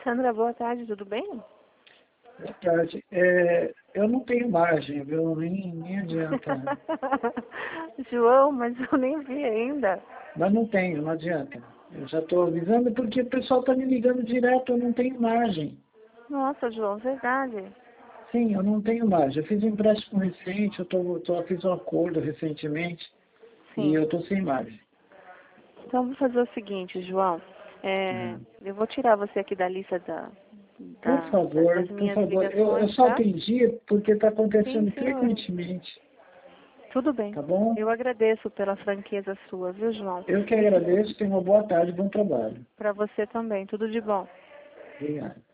Sandra, boa tarde, tudo bem? Boa tarde. Eu não tenho margem, viu? Nem adianta. João, mas eu nem vi ainda. Mas não tenho, não adianta. Eu já estou avisando porque o pessoal está me ligando direto, eu não tenho margem. Nossa, João, verdade. Sim, eu não tenho margem. Eu fiz um empréstimo recente, fiz um acordo recentemente e Sim. eu estou sem margem. Então, vou fazer o seguinte, João. Eu vou tirar você aqui da lista Por das por minhas favor. Eu ligações, só tá? atendi porque está Sim, acontecendo senhor. frequentemente, Tudo bem. tá bom? Eu agradeço pela franqueza sua, viu, João? Eu que agradeço, tenha uma boa tarde, bom trabalho. Para você também. Tudo de bom. Obrigado.